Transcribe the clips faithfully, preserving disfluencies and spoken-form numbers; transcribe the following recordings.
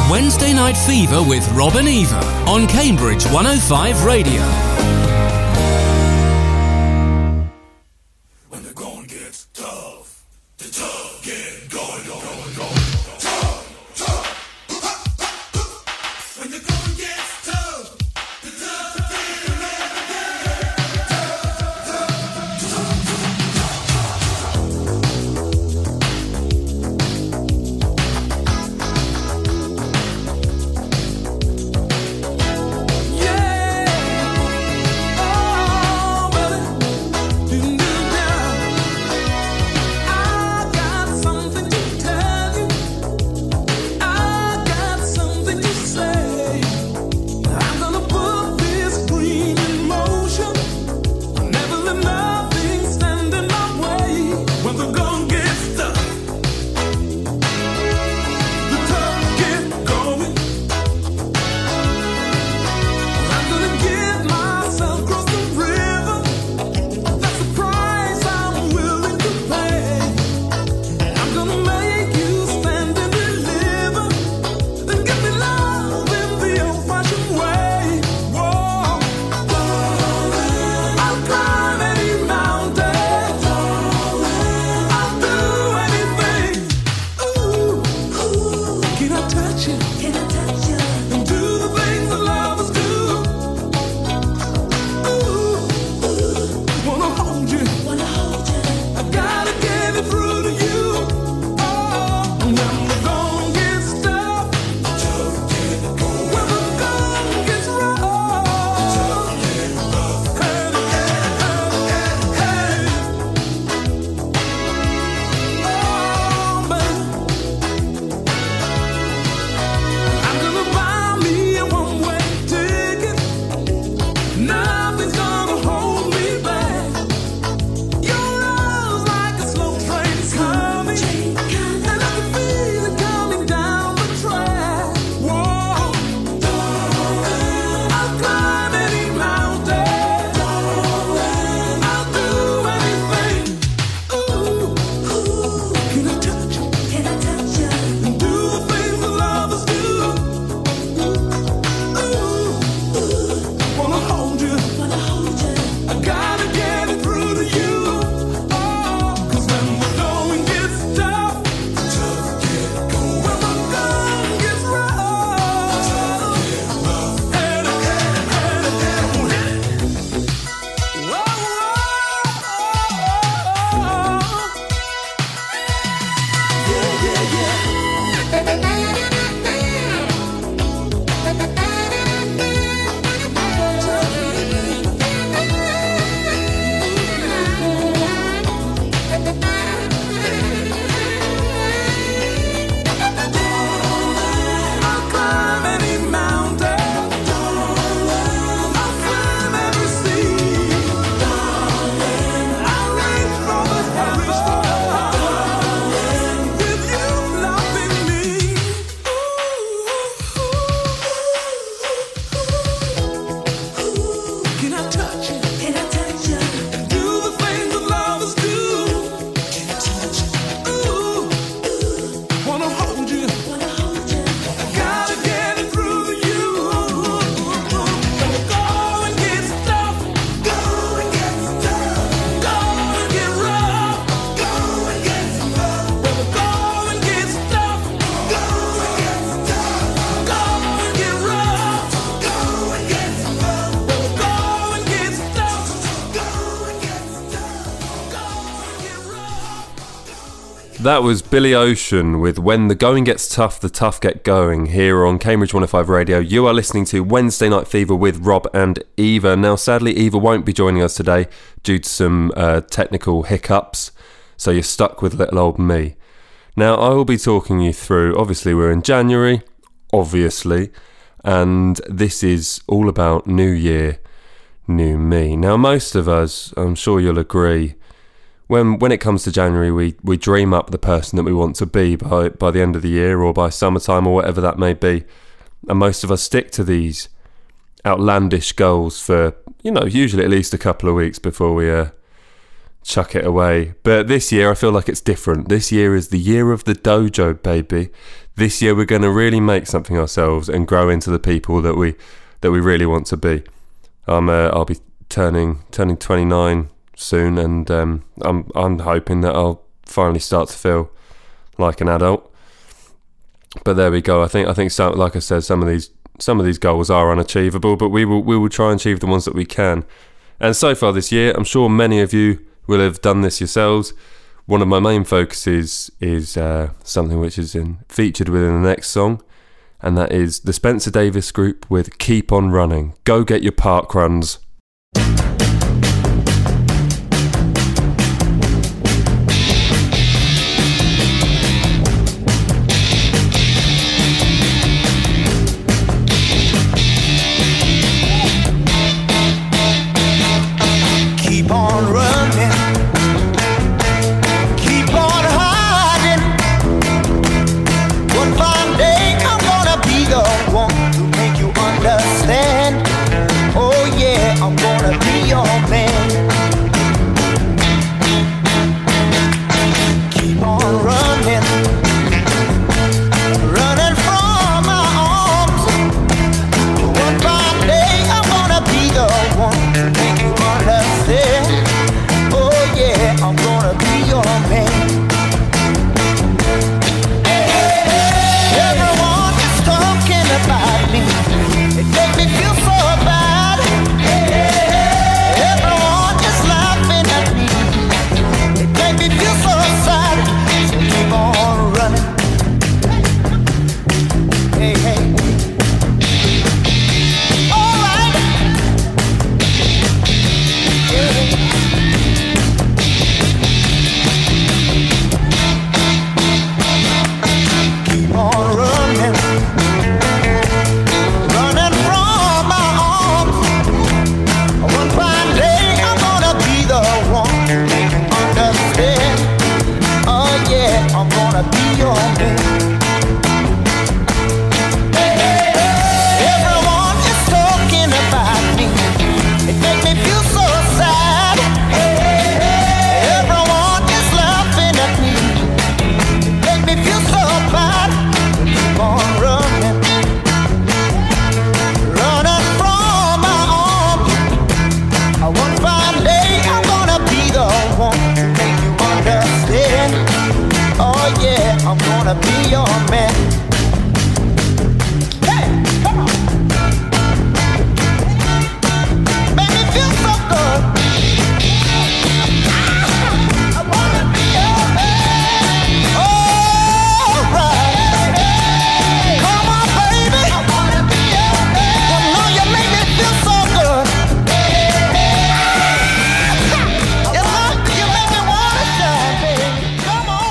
Wednesday Night Fever with Rob and Eva on Cambridge one oh five Radio. When the going gets tough, the tough get going, going, going. Tough, tough. When the going gets tough, the tough get That was Billy Ocean with When the Going Gets Tough, the Tough Get Going, here on Cambridge one oh five Radio. You are listening to Wednesday Night Fever with Rob and Eva. Now, sadly, Eva won't be joining us today due to some uh, technical hiccups, so you're stuck with little old me. Now, I will be talking you through, obviously we're in January, obviously, and this is all about New Year, New Me. Now, most of us, I'm sure you'll agree, When when it comes to January, we, we dream up the person that we want to be by, by the end of the year or by summertime or whatever that may be. And most of us stick to these outlandish goals for, you know, usually at least a couple of weeks before we uh, chuck it away. But this year I feel like it's different. This year is the year of the dojo, baby. This year we're going to really make something ourselves and grow into the people that we that we really want to be. I'm uh, I'll be turning turning twenty-nine soon, and um, I'm I'm hoping that I'll finally start to feel like an adult. But there we go. I think I think some, like I said, some of these some of these goals are unachievable, but we will we will try and achieve the ones that we can. And so far this year, I'm sure many of you will have done this yourselves. One of my main focuses is uh, something which is in, featured within the next song, and that is the Spencer Davis Group with Keep On Running. Go get your park runs. Keep on running, keep on hiding. One fine day I'm gonna be the one to make you understand. Oh yeah, I'm gonna be your man. Keep on running, running from my arms. One fine day I'm gonna be the one to make you understand. Oh yeah, I'm gonna be your man. Everyone is talking about me. It makes me feel so bad. Everyone is laughing at me. It makes me feel so sad. So keep on running. Hey, hey. All right. Yeah. Keep on running, running from my arms. One fine day I'm gonna be the one to make you understand. Oh yeah, I'm gonna be your man. Everyone is talking about me. It makes me feel so sad. Everyone is laughing at me. It makes me feel so bad. Keep on running, running from my arms. One fine day I'm gonna be the one to make you understand. Oh yeah, I'm gonna be your man. Hey, come on. Make me feel so good. I wanna be your man. All right. Come on, baby. I wanna be your man. Well, no, you make me feel so good. You look, you make me wanna shine, baby. Come on.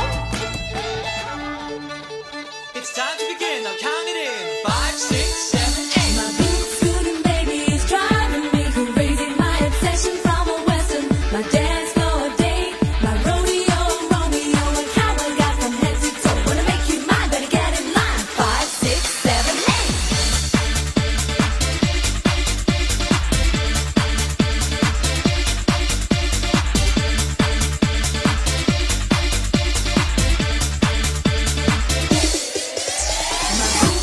It's time to begin. Now count it in. Five, six, seven, eight. My pink scooting baby is driving me crazy. My obsession from a western, my dance floor date, my rodeo Romeo, and cowboy guy from head to toe. Wanna make you mine, better get in line. Five, six, seven, eight. My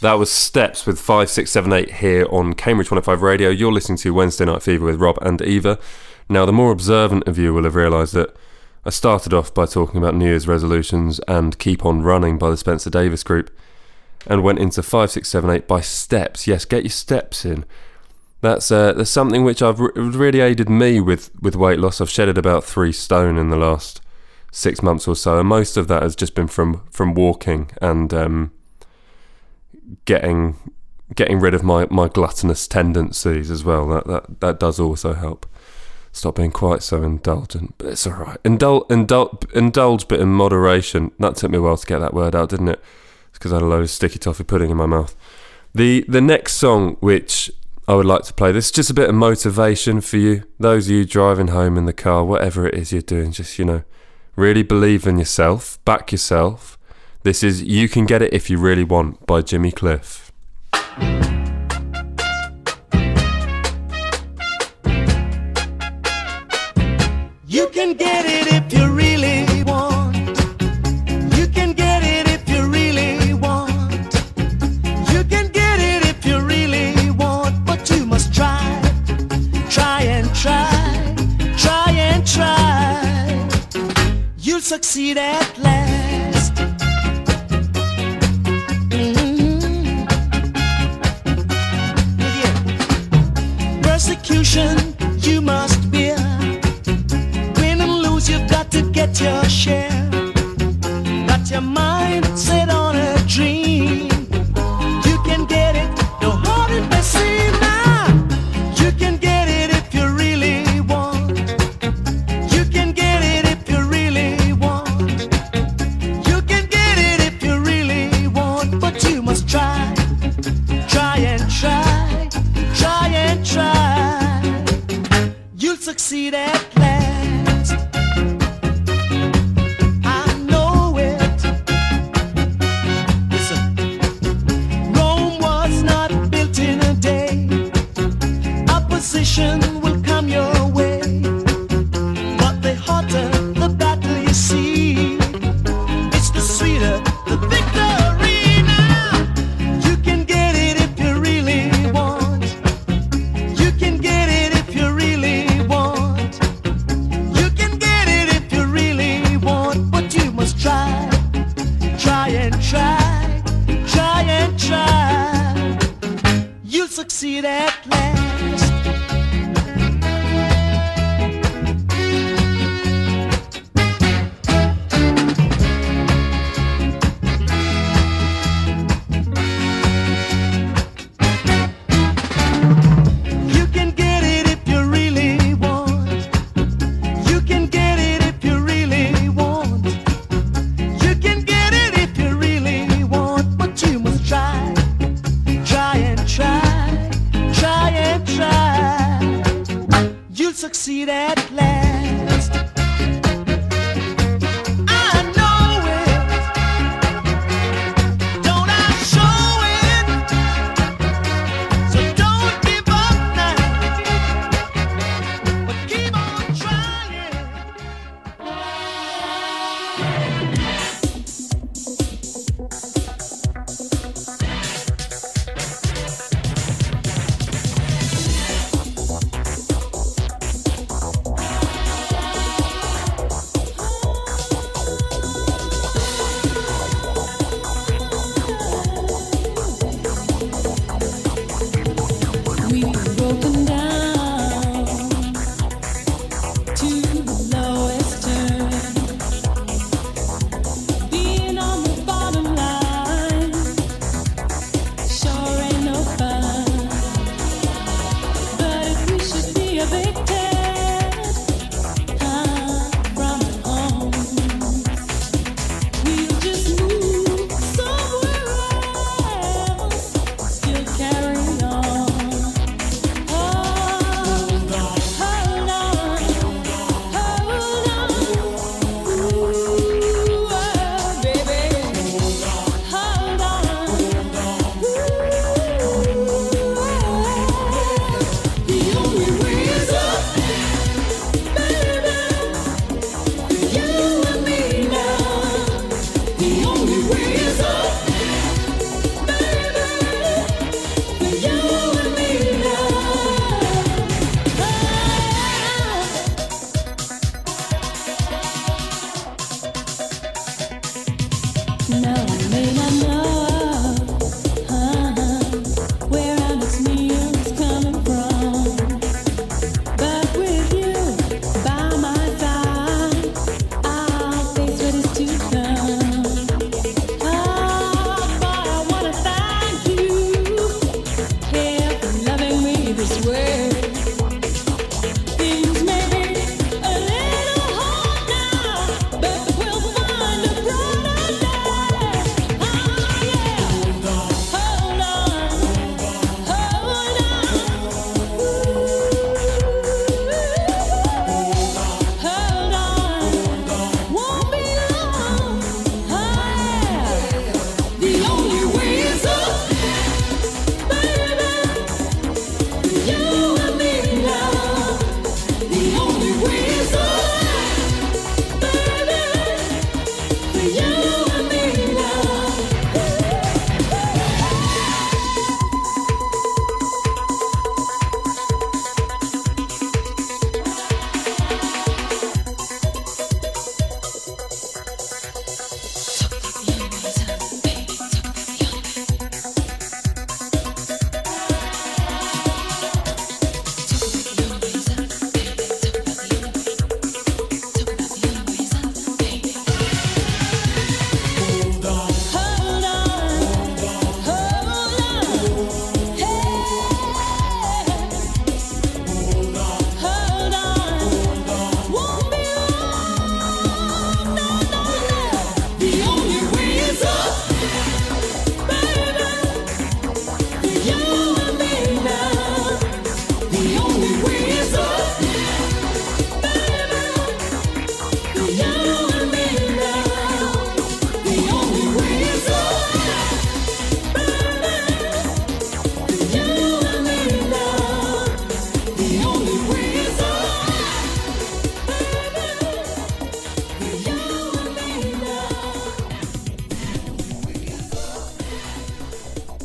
That was Steps with five six seven eight here on Cambridge one oh five Radio. You're listening to Wednesday Night Fever with Rob and Eva. Now, the more observant of you will have realised that I started off by talking about New Year's resolutions and Keep On Running by the Spencer Davis Group, and went into five six seven eight by Steps. Yes, get your steps in. That's uh, that's something which I've re- really aided me with, with weight loss. I've shedded about three stone in the last six months or so, and most of that has just been from, from walking and um, getting getting rid of my, my gluttonous tendencies as well. That that that does also help. Stop being quite so indulgent, but it's all right. Indul- indul- indulge, but in moderation. That took me a while to get that word out, didn't it? It's because I had a load of sticky toffee pudding in my mouth. The the next song which I would like to play, this is just a bit of motivation for you, those of you driving home in the car, whatever it is you're doing, just, you know, really believe in yourself, back yourself. This is You Can Get It If You Really Want by Jimmy Cliff. You can get it if you really want. You can get it if you really want. You can get it if you really want, but you must try, try and try, try and try. You'll succeed at last. Mm-hmm. Yeah. Persecution you must bear. You've got to get your share. Got your mind set on a dream. You can get it, no hard it may seem now. You can get it if you really want. You can get it if you really want. You can get it if you really want, but you must try, try and try, try and try. You'll succeed at last. Will come your way, but the hotter the battle you see, it's the sweeter the victory. Now you can get it if you really want. You can get it if you really want. You can get it if you really want, but you must try, try and try, try and try. You'll succeed at last. Succeed at last. I know it. Don't I show it? So don't give up now, but keep on trying.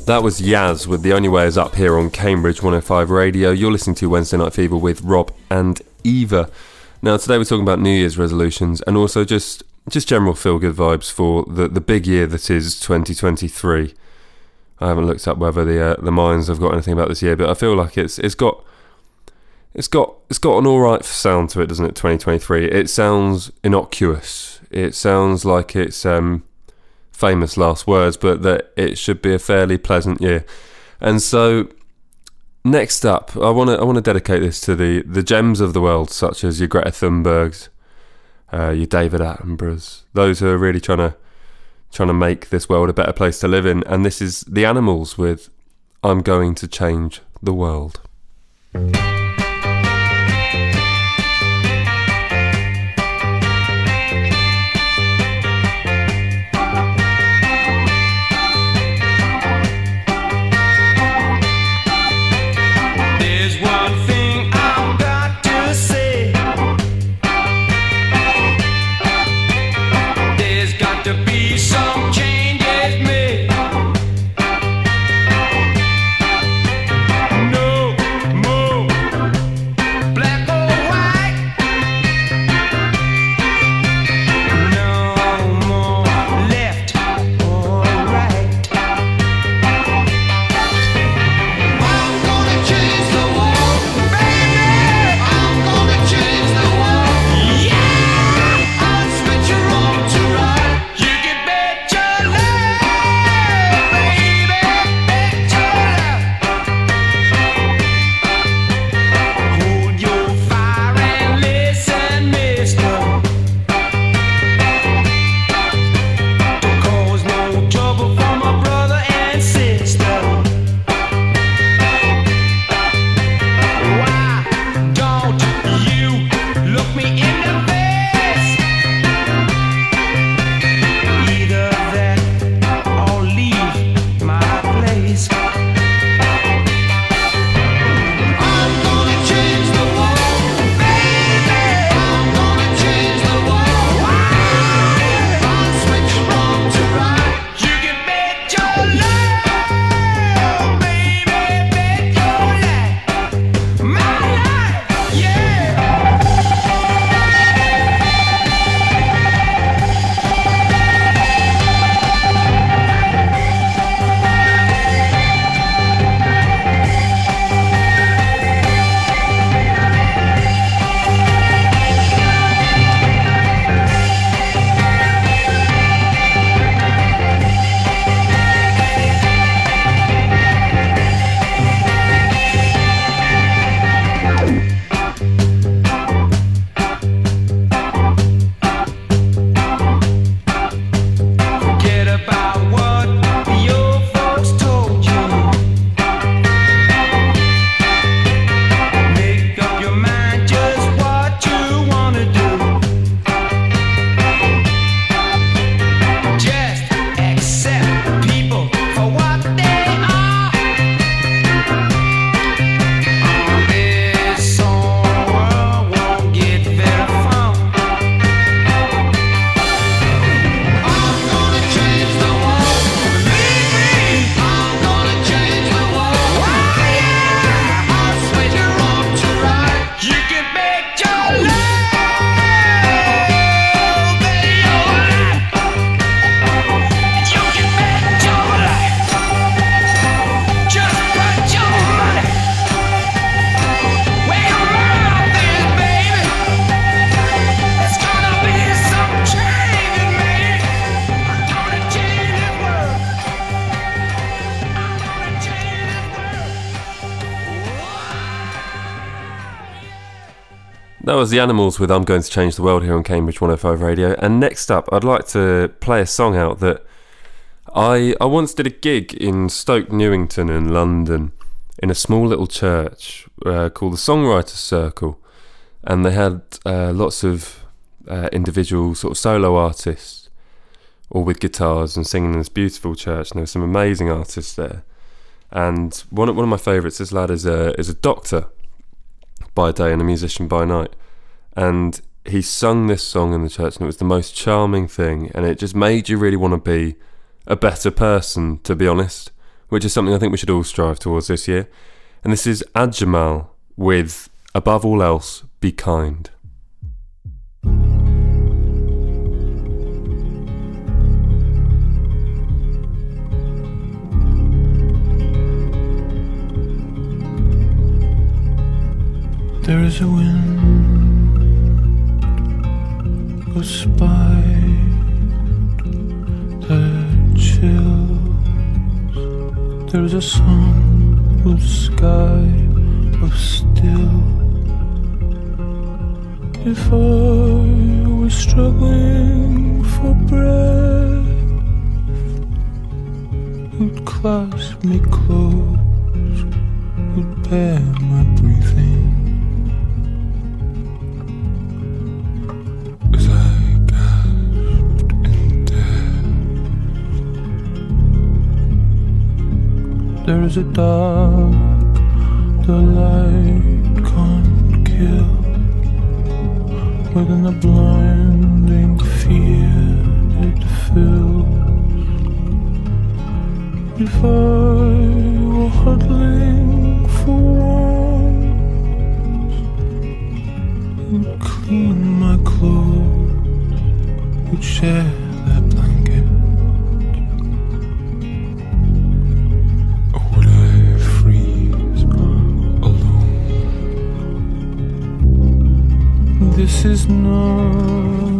That was Yaz with The Only Way Is Up here on Cambridge one oh five Radio. You're listening to Wednesday Night Fever with Rob and Eva. Now, today we're talking about New Year's resolutions and also just just general feel-good vibes for the, the big year that is twenty twenty-three. I haven't looked up whether the uh, the Mayans have got anything about this year, but I feel like it's it's got it's got it's got an all right sound to it, doesn't it? twenty twenty-three. It sounds innocuous. It sounds like it's um. famous last words, but that it should be a fairly pleasant year. And so next up, I want to I want to dedicate this to the the gems of the world, such as your Greta Thunbergs, uh, your David Attenboroughs, those who are really trying to trying to make this world a better place to live in. And this is The Animals with I'm Going to Change the World. That was The Animals with I'm Going to Change the World here on Cambridge one oh five Radio. And next up, I'd like to play a song out that I I once did a gig in Stoke Newington in London in a small little church uh, called the Songwriters Circle. And they had uh, lots of uh, individual sort of solo artists, all with guitars and singing in this beautiful church. And there were some amazing artists there. And one of, one of my favourites, this lad is a, is a doctor by day and a musician by night, and he sung this song in the church, and it was the most charming thing, and it just made you really want to be a better person, to be honest, which is something I think we should all strive towards this year. And this is Adjamal with Above All Else, Be Kind. There is a wind goes by that chills. There is a sun of sky of still. If I was struggling for breath, you'd clasp me close, would bear my breathing. There is a dark the light can't kill, within the blinding fear it fills. If I were huddling for warmth, you'd clean my clothes, we'd share that blanket. This is not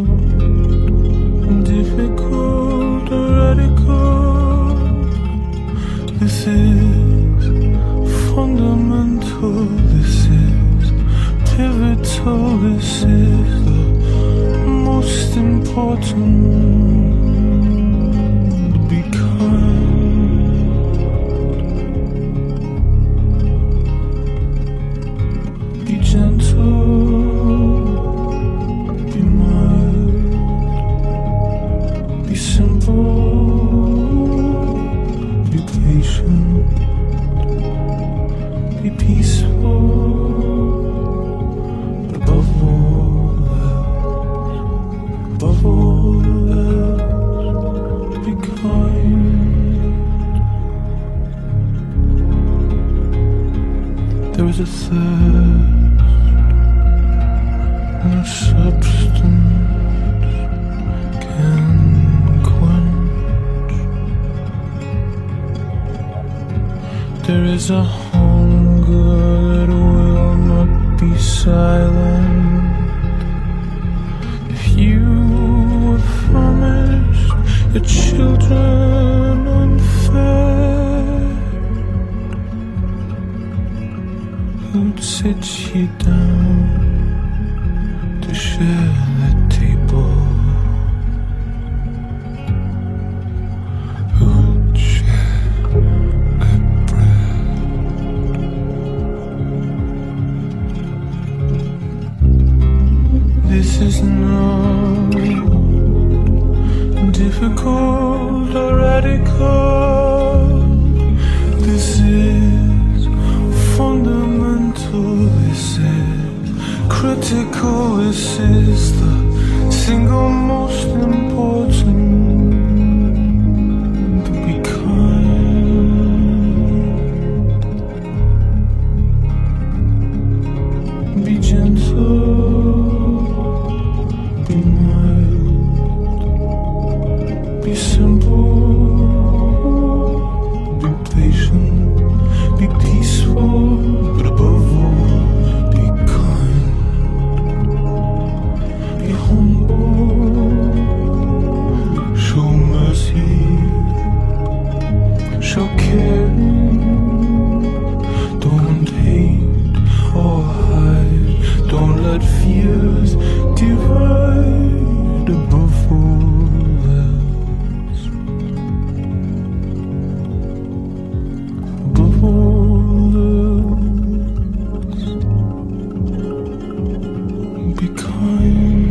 difficult or radical. This is fundamental. This is pivotal. This is the most important. Be kind. Be gentle. Be patient, be peaceful, but above all else, above all else, be kind. There is a thirst, no substance can there is a hunger that will not be silent. If you were famished, your children unfed, who'd sit you down to share that table? This is not difficult or radical. This is fundamental. This is critical. This is the single most important. Be kind. Be gentle. Be mild, be simple, be patient, be peaceful, but above all, be kind. Be humble, show mercy, show care. Don't hate or hide, don't let fears divide above all else, above all else, be kind.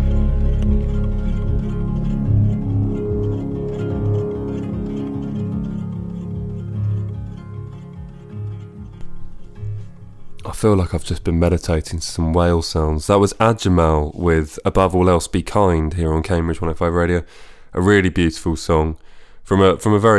I feel like I've just been meditating to some whale sounds. That was Adjamal with Above All Else, Be Kind here on Cambridge one oh five Radio. A really beautiful song from a from a very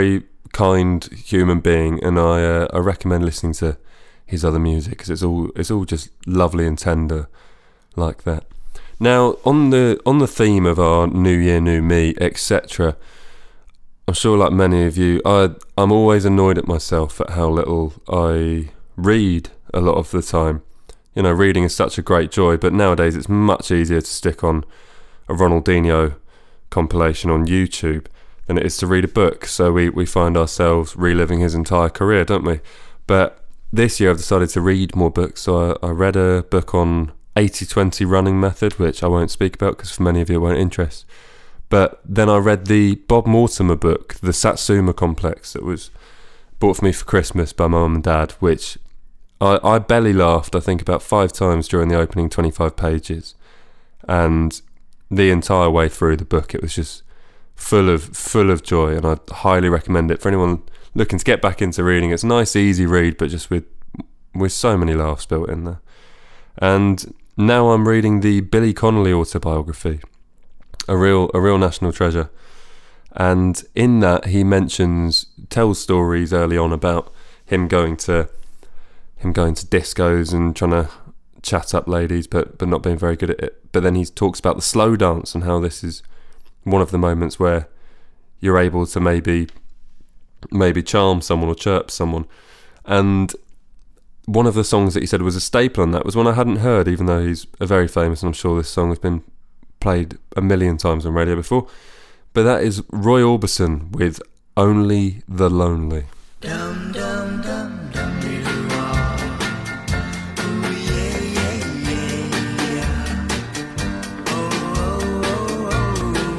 kind human being, and I uh, I recommend listening to his other music because it's all it's all just lovely and tender like that. Now, on the on the theme of our New Year, New Me, et cetera, I'm sure, like many of you, I I'm always annoyed at myself at how little I read a lot of the time. You know, reading is such a great joy, but nowadays it's much easier to stick on a Ronaldinho compilation on YouTube than it is to read a book. So we, we find ourselves reliving his entire career, don't we? But this year I've decided to read more books. So I, I read a book on eighty twenty running method, which I won't speak about because for many of you it won't interest. But then I read the Bob Mortimer book, The Satsuma Complex, that was bought for me for Christmas by my mum and dad, which I, I belly laughed, I think, about five times during the opening twenty-five pages. And the entire way through the book, it was just full of full of joy, and I highly recommend it for anyone looking to get back into reading. It's a nice, easy read, but just with with so many laughs built in there. And now I'm reading the Billy Connolly autobiography, a real a real national treasure. And in that, he mentions, tells stories early on about him going to him going to discos and trying to chat up ladies, but but not being very good at it. But then he talks about the slow dance and how this is one of the moments where you're able to maybe maybe charm someone or chirp someone. And one of the songs that he said was a staple on that was one I hadn't heard, even though he's a very famous, and I'm sure this song has been played a million times on radio before. But that is Roy Orbison with Only the Lonely. Dum dum dum dum dee doo wah. Ooh yeah yeah yeah yeah. Oh oh oh oh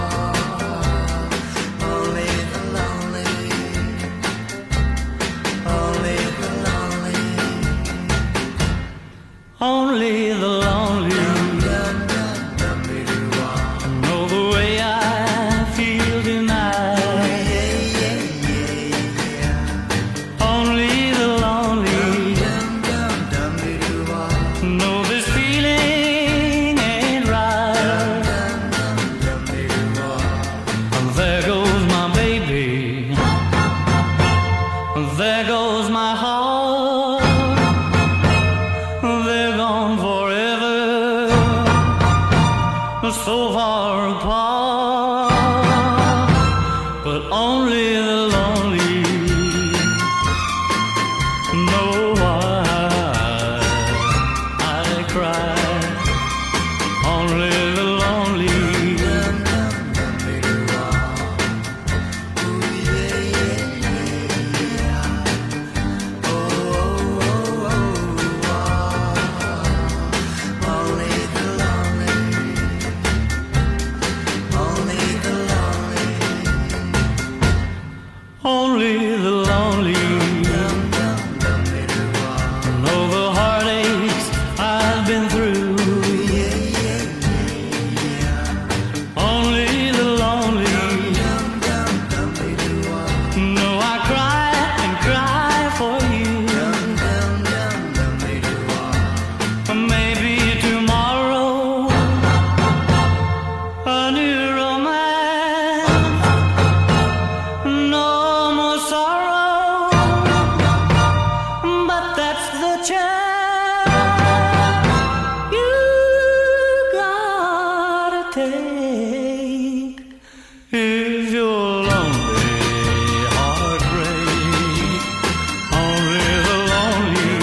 wah. Only the lonely, only the lonely, only the lonely. Dum dum dum dum dee doo wah. Know the way I feel tonight. So far apart, but only the lonely know why I cry. Only the lonely. Only the lonely know the heartaches I've been through. Only the lonely know I cry and cry for you. Maybe tomorrow a new romance. No sorrow, but that's the chance you gotta take if you're lonely, heartbreak. Only the lonely.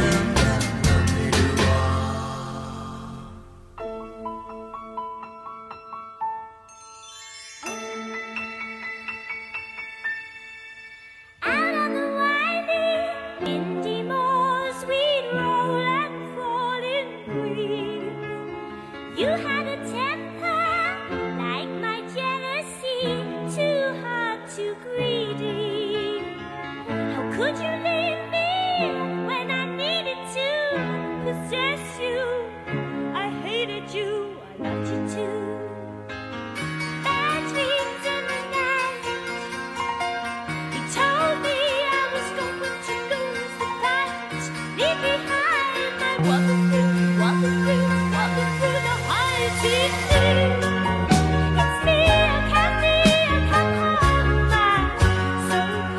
Out on the winding Indy moors, we'd roll and fall in breeze. You had a temper like my jealousy, too hard, too greedy. How could you leave me when I needed to possess you? I hated you, I loved you too. Bad dreams in the night. He told me I was going to lose the fight. Leave behind my walking through, walking through, walking through the high sea. It's me, I can't be, I come home, my so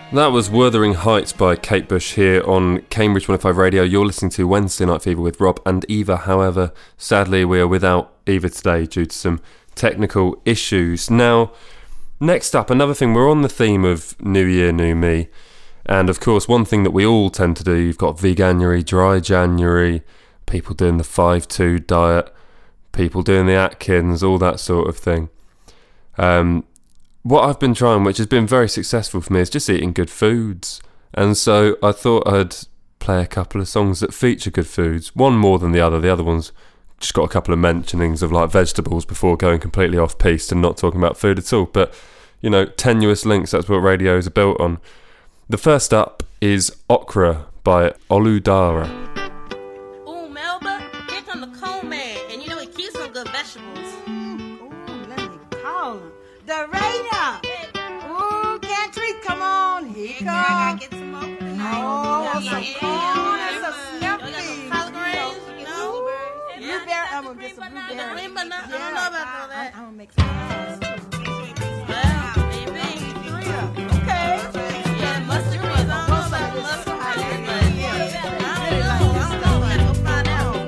That was Wuthering Heights by Kate Bush here on Cambridge one oh five Radio. You're listening to Wednesday Night Fever with Rob and Eva. However, sadly, we are without Eva today due to some technical issues. Now, next up, another thing, we're on the theme of New Year, New Me. And of course, one thing that we all tend to do, you've got Veganuary, Dry January, people doing the five two diet, people doing the Atkins, all that sort of thing. Um... What I've been trying, which has been very successful for me, is just eating good foods. And so I thought I'd play a couple of songs that feature good foods. One more than the other. The other one's just got a couple of mentionings of like vegetables before going completely off piste and not talking about food at all. But, you know, tenuous links, that's what radios are built on. The first up is Okra by Oludara. Ooh, Melba, here come the cone man. And you know he keeps some good vegetables. Ooh, let me call him. The radar. Ooh, Gantry, come on. Here you go. I gotta get some more tonight. Oh, Yeah, some yeah, corn yeah. and some You got snap some peas. collard greens, you know? Ooh, Yeah. blueberry. I'm gonna get some The blueberries. green banana, I Yeah, don't know about all that. I'm gonna make some of those too. Well, maybe. Okay. Yeah, mustard greens. I don't know about the mustard greens, but I don't know. I don't know. I gotta go find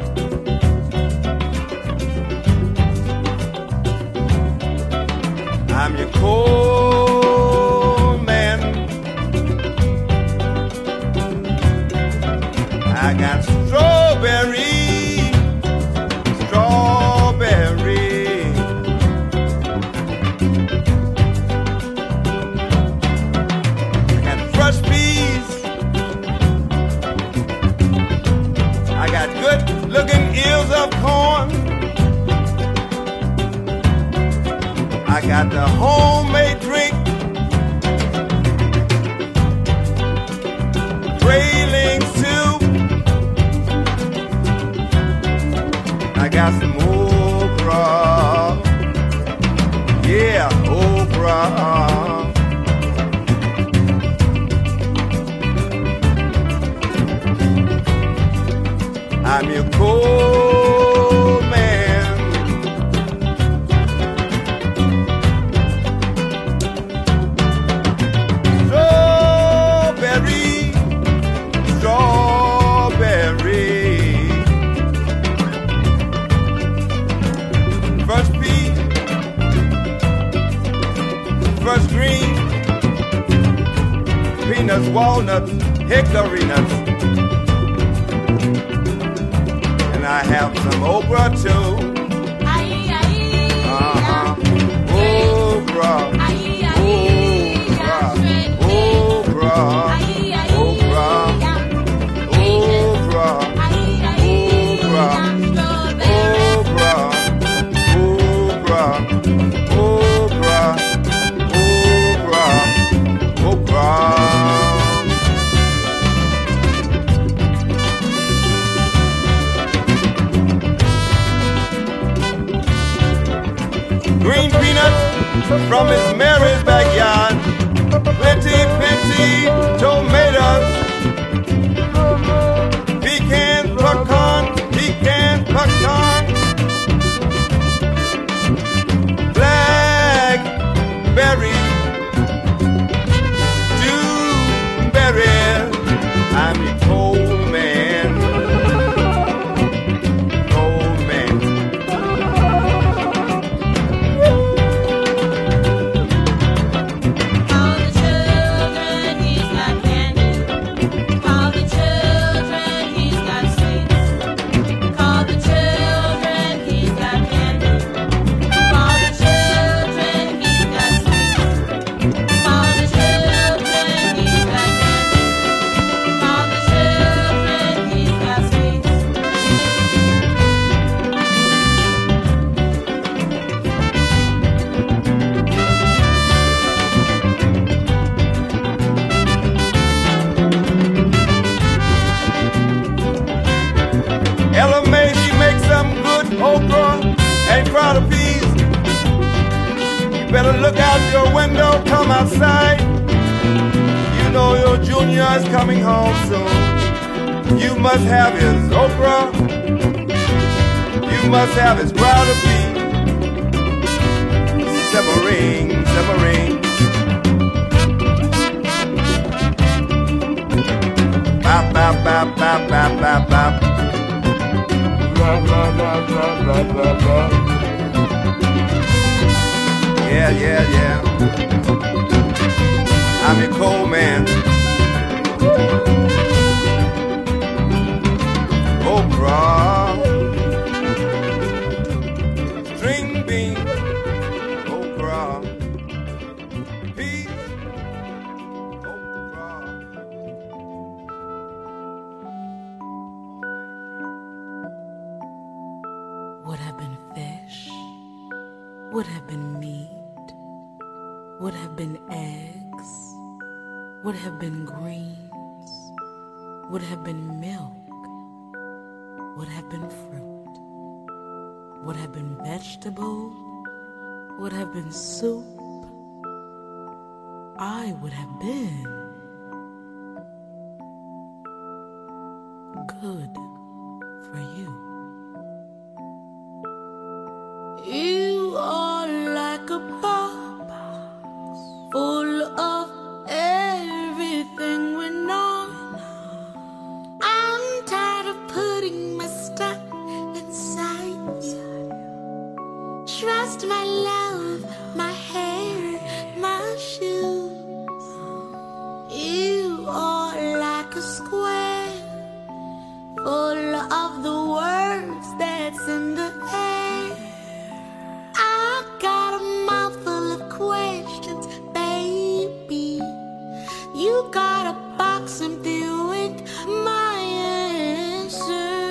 out. I'm your cold man. I got strawberry, strawberry. I got fresh peas. I got good looking ears of corn. I got the homemade drink, grayling soup. I got some okra, yeah, okra. I'm your cold man. Strawberry, strawberry. First pea, first green, peanuts, walnuts, hickory nuts. And I have some okra too. Uh-huh. Okra, okra, okra, okra, okra, okra, okra, okra, okra, okra. Green peanuts from Miss Mary's backyard. Plenty, plenty tomatoes. Pecan, pecan, pecan, pecan. Blackberry, dewberry. I'm your cold man. Cold man. All the children, he's got candy. All the children, he's got sweets. Call the children, he's got candy. Call the children, he's got sweets. Call the children, he's got candy. Call the children, he's got sweets. Ella May, she makes some good okra and crowd peas. You better look out your window, come outside. You know your junior is coming home soon. You must have his okra. You must have his crowd peas. Simmering, simmering. Bop, bop, bop, bop, bop, bop, bop. Bop, bop, bop, bop, bop, bop, bop. Yeah, yeah, yeah. I'm your cold man. Okra, string bean, okra, peas, okra. Would have been fish, would have been meat, would have been eggs, would have been greens, would have been milk, would have been fruit, would have been vegetable, would have been soup. I would have been good for you. You are like a box full of everything we know. I'm tired of putting my stuff inside you. Trust my love, my hair, my shoes. You are like a square full of the words that's in the air. I got a mouthful of questions, baby. You got a box empty with my answers.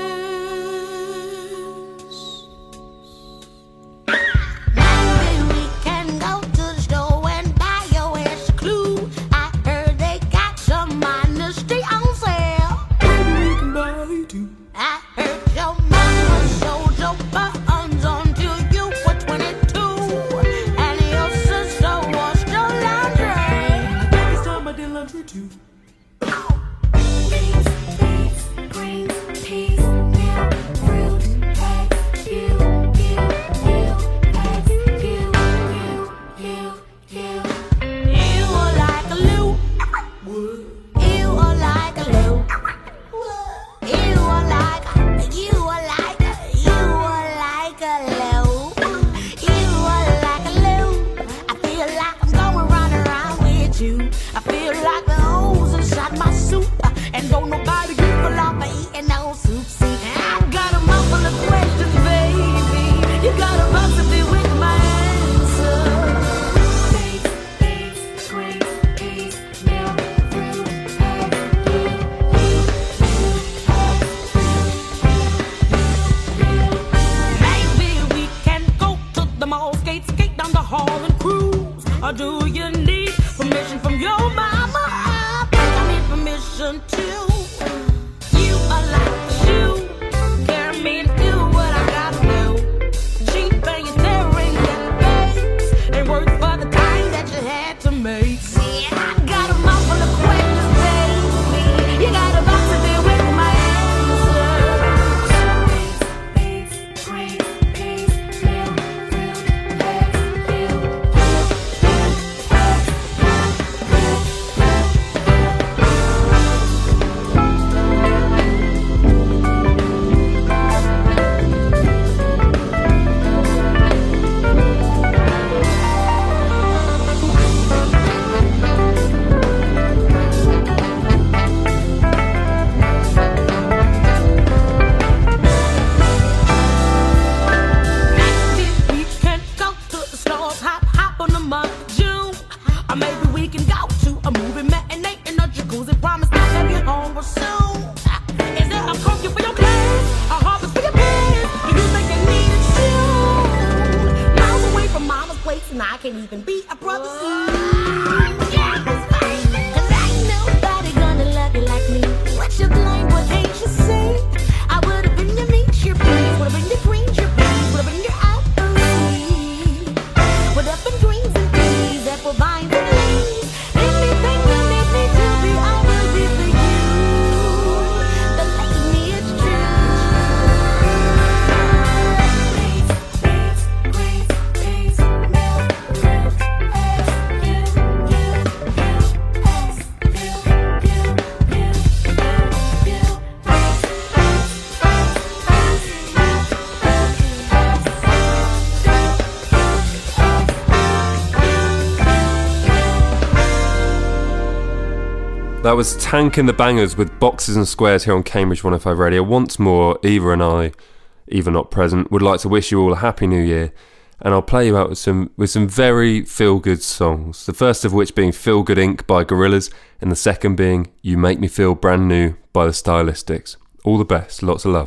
Maybe we can go to the store and buy your ass a clue. I heard they got some honesty on sale. Maybe we can buy two. I heard your mama sold your buttons until you were twenty-two, and your sister washed your laundry. I think it's time I did laundry too. Beans, beans, greens, peas, milk, fruit, eggs, you, you, you, eggs, you, you, you, you. You are like a loop. You are like a loop. You are like, you are like, you are like a loop. You are like a loop. I feel like I'm going round and round with you. I feel like the holes inside my soup, and don't nobody give a lot for eating no soup. See, I got a mouthful of questions, baby. You got a box to be with my answers. Beans, beans, greens, peas, milk, fruit, eggs, you, you, you, eggs. Maybe we can go to the mall, skate, skate down the hall and cruise. Or do you need permission from your mama? I think I need permission too. You are like a shoe. Carry me and do what I gotta do. Cheap and you're tearing at the base. Ain't worth for the time that you had to make. See, I got a mouthful of questions, baby. You got a box to be with my answers. Beans, beans, greens, peas, milk, fruit, eggs, you, you, maybe we can go to the stores, hop, hop on the month of June. Or maybe we can go to a movie matinee in a jacuzzi. Promise not to be home real soon. Is there a curfew for your class? A harvest for your pants? Do you think you need it soon? Miles away from mama's place, and I can't even be a brother soon. Yeah, it's fine, 'cause ain't nobody gonna love you like me. What you blame, what ain't you say? I would've been your meat, your beans, would've been your greens, your peas, would've been your apples. Would've been greens and peas, apple vines and leaves. Anything you need me to be, I will be for you. Believe me, it's true. Beans, beans, greens, peas, milk, fruit, That was Tank and the Bangers with Boxes and Squares here on Cambridge one oh five Radio. Once more, Eva and I, Eva not present, would like to wish you all a happy new year, and I'll play you out with some with some very feel-good songs. The first of which being Feel Good Incorporated by Gorillaz, and the second being You Make Me Feel Brand New by the Stylistics. All the best, lots of love.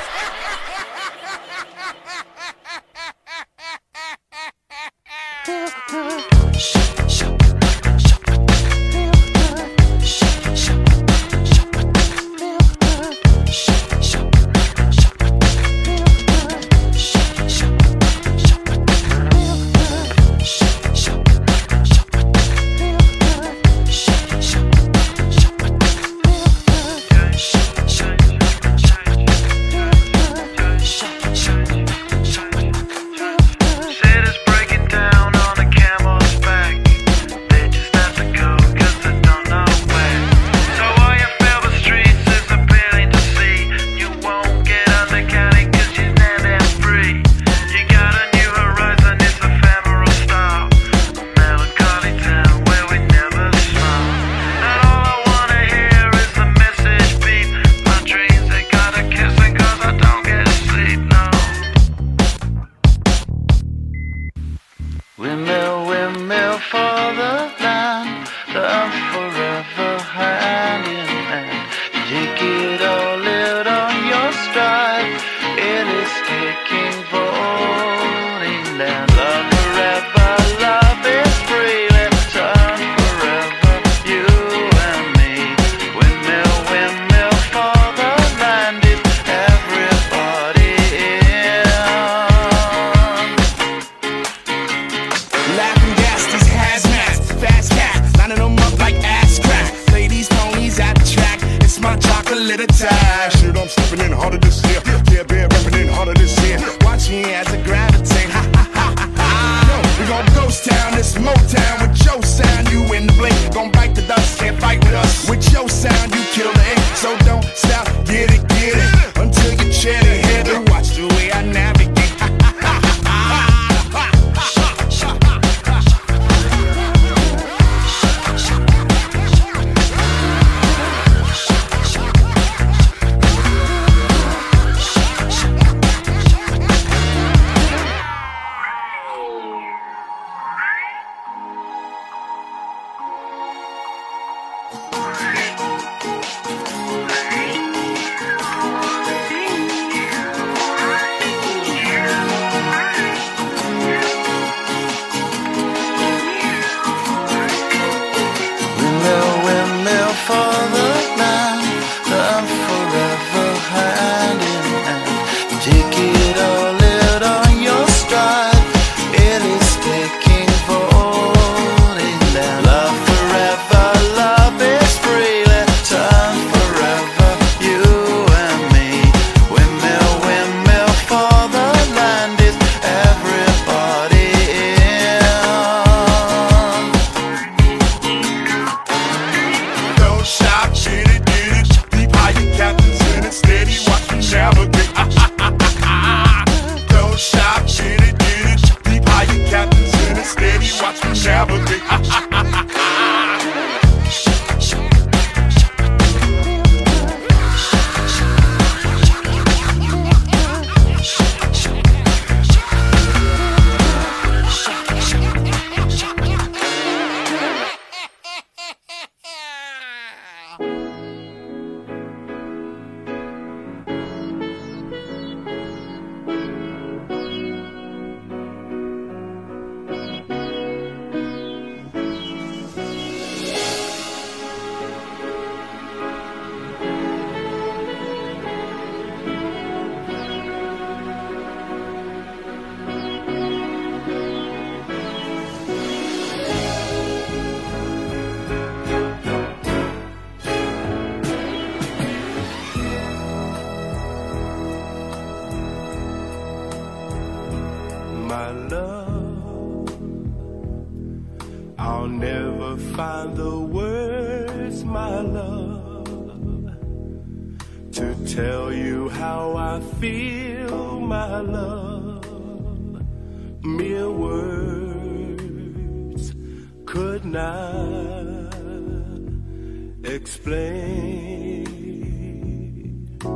explain.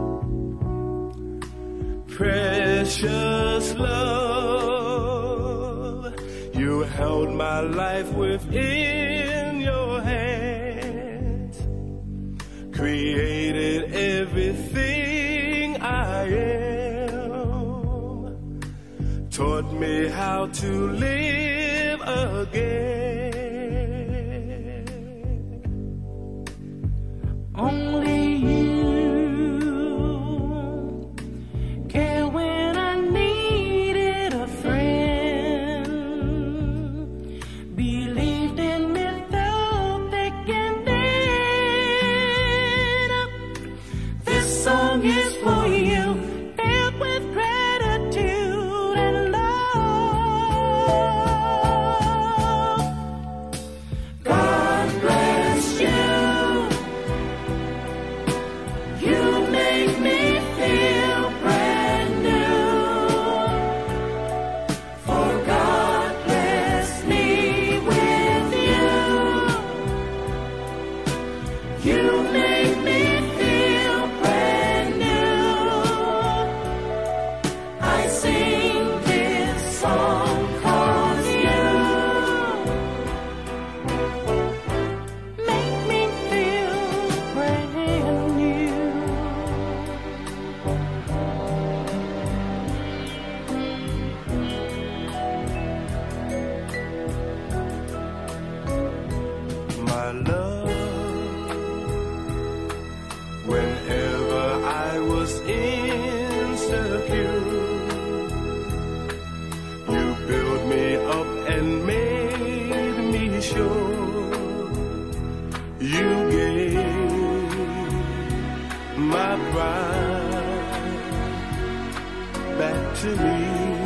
Precious love, you held my life within your hands, created everything I am, taught me how to live again. Only you care when I needed a friend, believed in me through thick and thin. This song is for you, filled with gratitude and love. God bless you. You make me feel brand new. For God blessed me with you. You make me feel brand new. I sing this song 'cause you make me feel brand new. My love, whenever I was insecure, you built me up and made me sure. You gave my pride back to me.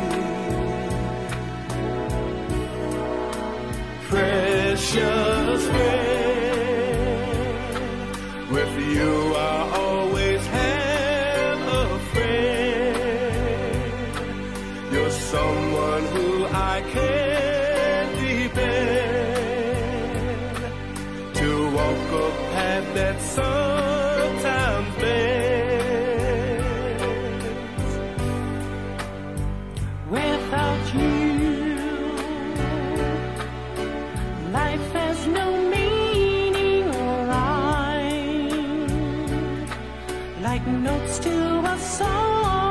Precious friend, with you I always have a friend. You're someone who I can depend, to walk a path that sometimes bends. Without you, life has no meaning or rhyme, like notes to a song.